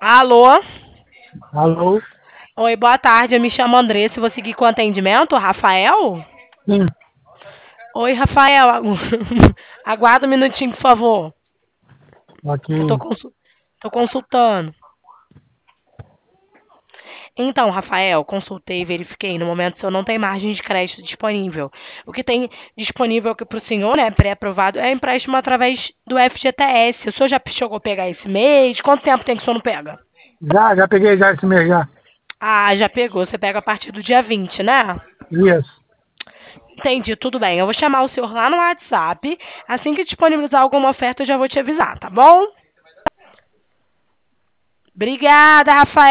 Alô? Alô? Oi, boa tarde. Eu me chamo Andressa. Vou seguir com o atendimento. Rafael? Sim, Oi, Rafael. Aguarda um minutinho, por favor. Que eu tô, aqui. tô consultando. Então, Rafael, consultei e verifiquei. No momento, o senhor não tem margem de crédito disponível. O que tem disponível para o senhor, né, pré-aprovado, é empréstimo através do FGTS. O senhor já chegou a pegar esse mês? Quanto tempo tem que o senhor não pega? Já peguei já esse mês já. Ah, já pegou. Você pega a partir do dia 20, né? Isso. Entendi, tudo bem. Eu vou chamar o senhor lá no WhatsApp. Assim que disponibilizar alguma oferta, eu já vou te avisar, tá bom? Obrigada, Rafael.